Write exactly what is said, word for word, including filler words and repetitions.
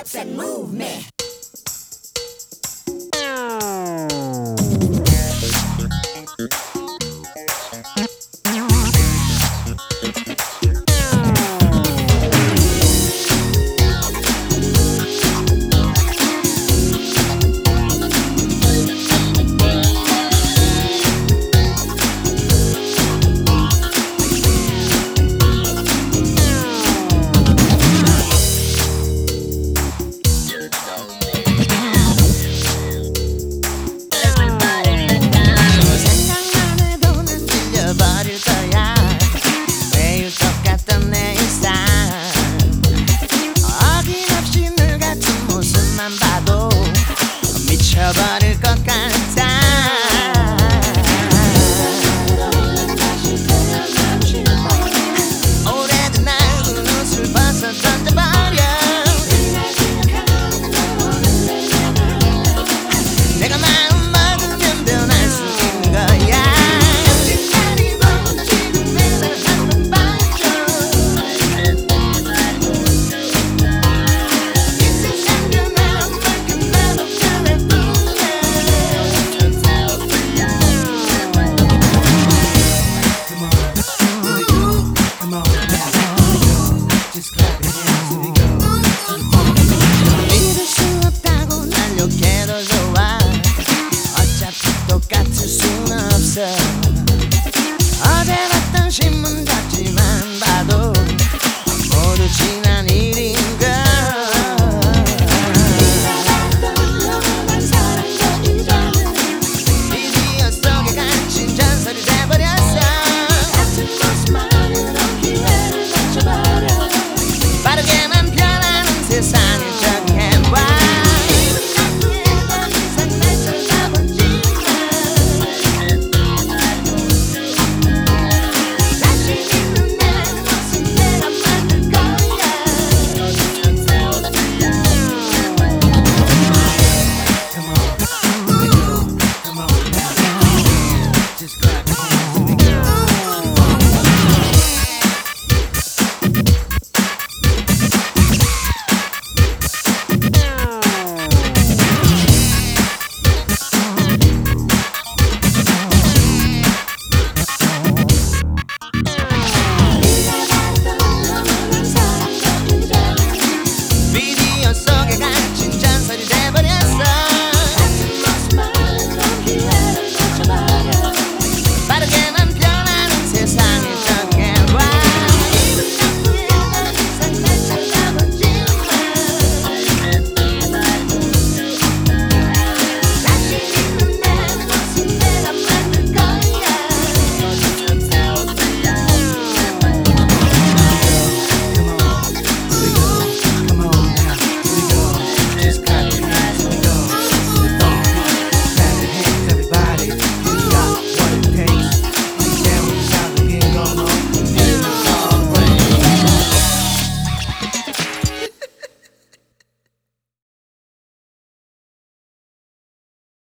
hips and move me. 미쳐버릴 것 같아. 오래된 낡은 옷을 벗어 던져버려. 내가 마음 먹으면 변할 수 있는 거야. 지금 내날 한번 봐줘. 이 세상 변할 만큼 나도 변할 뿐. 믿을 수 없다고 날 욕해도 좋아. 어차피 똑같을 순 없어. 어제 봤던 신문 잡지만 봐도 모두 지난 일인걸. 미디어 속에 갇힌 전설이 돼버렸어. 같은 모습만으로 기회를 맞춰버려. 빠르게만 변하는 세상.